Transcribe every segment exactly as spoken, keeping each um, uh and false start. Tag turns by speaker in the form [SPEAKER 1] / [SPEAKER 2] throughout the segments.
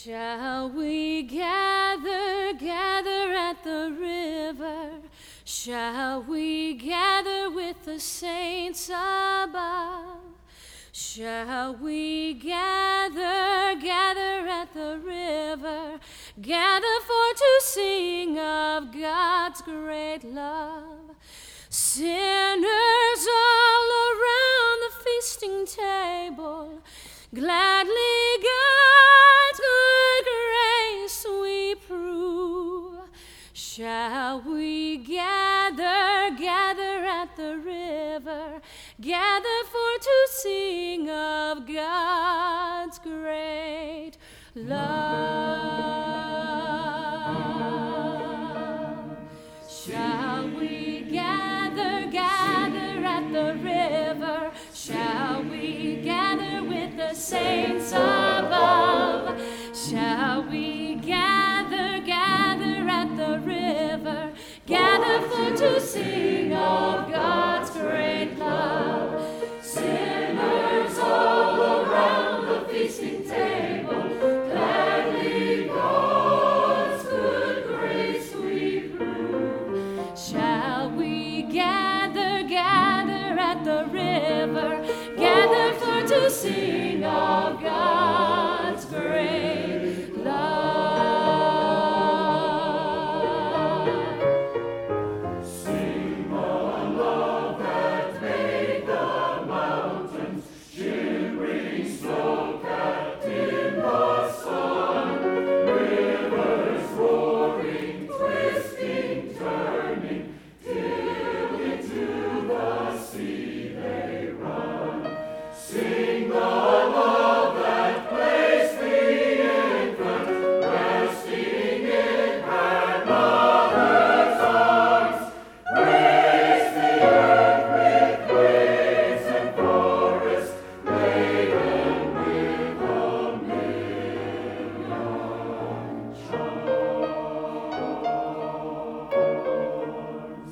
[SPEAKER 1] Shall we gather, gather at the river? Shall we gather with the saints above? Shall we gather, gather at the river? Gather for to sing of God's great love. Sinners all around the feasting table, gladly God's good grace we prove. Shall we gather, gather at the river, gather for to sing of God's great love? Shall we gather, gather at the river? Shall we gather with the saints above? Shall we gather, gather at the river? Gather for to sing of God's great love. Sinners all around the feasting table, gladly God's good grace we prove. Shall we gather, gather at the river? Gather for to sing of God's great love. Sing the love that made the mountains shimmering snow-capped in the sun, rivers roaring, twisting, turning, till into the sea they run. Sing the love that placed the infant resting in her mother's arms, raised the earth with waves and forests, laden with a million charms.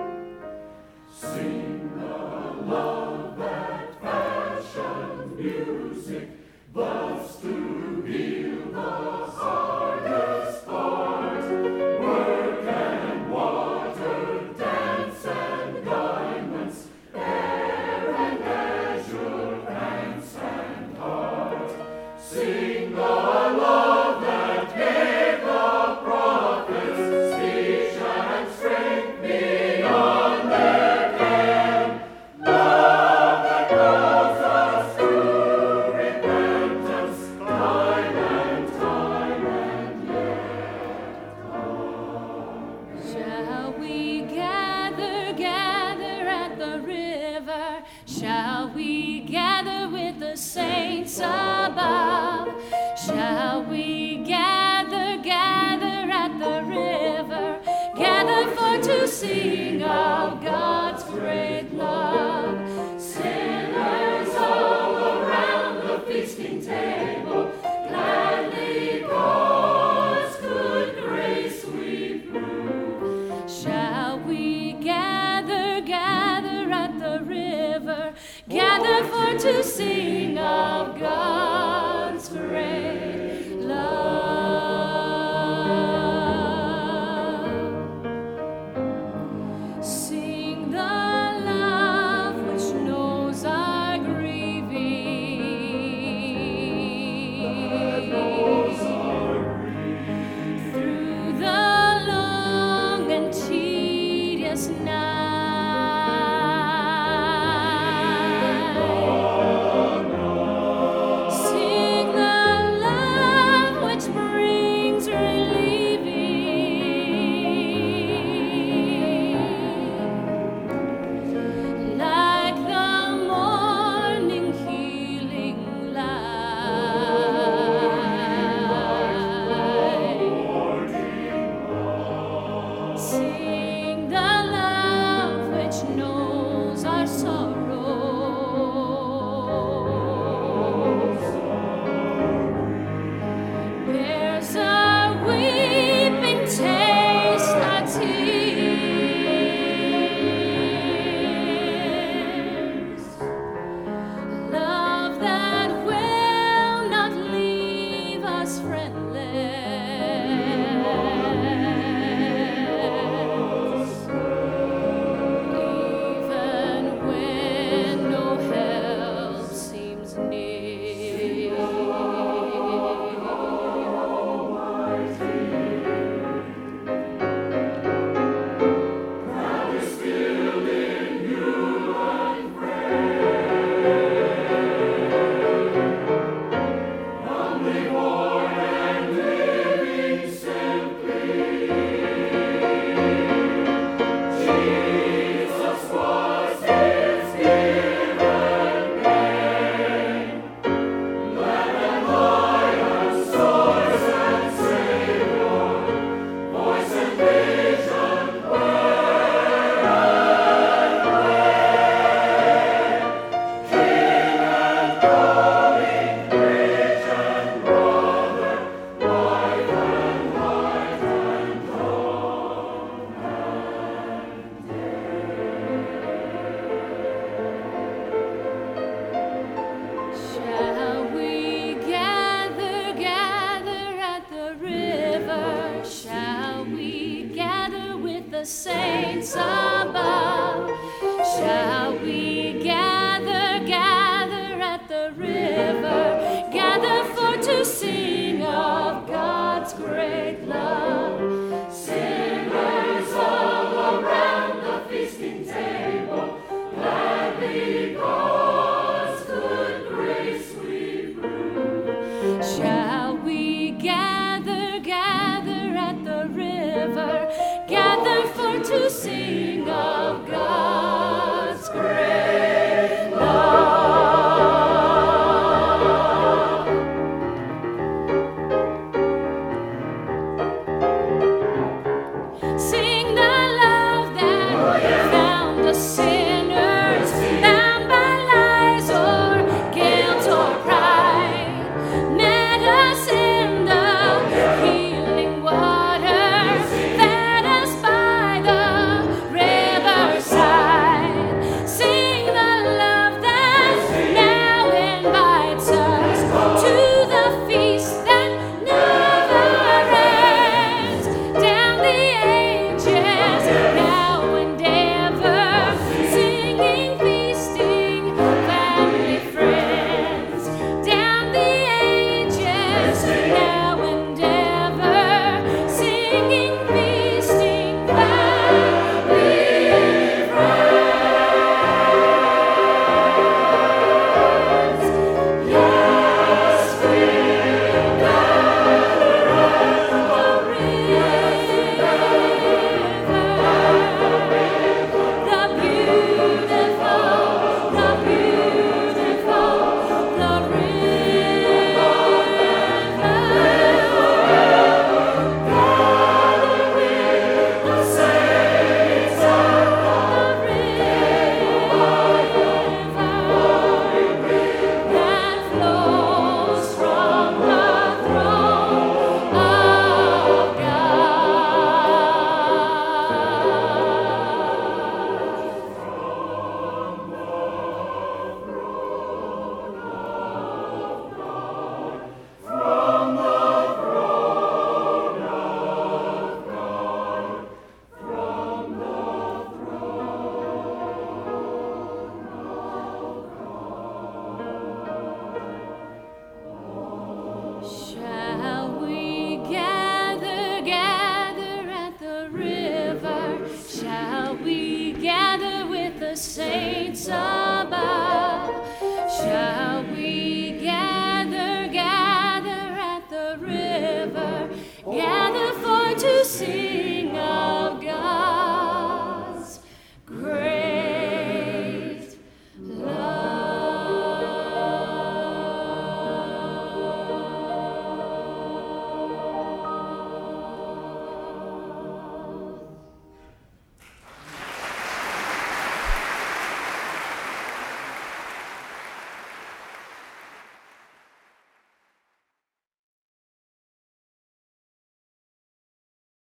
[SPEAKER 1] Sing the love that fashioned music, thus to heal the hardest part. Work and water, dance and diamonds, air and azure, pants and heart. Sing the love that gave the prophets speech and strength beyond their ken. Love that calls us to repentance, time and time and yet come. Shall we gather, gather at the river? Shall we gather with the saints above? Shall we gather, gather at the river? Gather for to sing of God's great love. Sinners all around the feasting table, gladly God's good grace we prove. Shall we gather, gather at the river? Gather for to sing of God's great love. Sing the love which knows our grieving. Through the long and tedious night. Saints above, shall we gather, gather at the river, gather for to sing of God's great love. Sinners all around the feasting table, gladly God's good grace we prove. Shall we gather, gather at the river, gather for to sing of God's great love. Sing the love that oh, yeah. found the sinners, bound by lies or guilt or pride, met us in the oh, yeah. healing water, fed us by the riverside. Sing the love that now invites us to the feast that never ends. Down the ages, now and ever, singing, feasting, family, friends. Down the ages, now and ever, singing, feasting, family, friends. Yes, we'll gather at the river, the beautiful, the beautiful, the river. Gather with the saints of the river that flows from the throne of God. Shall we gather, gather at the river? Shall we gather with the saints above? Shall we gather, gather at the river, gather for to sing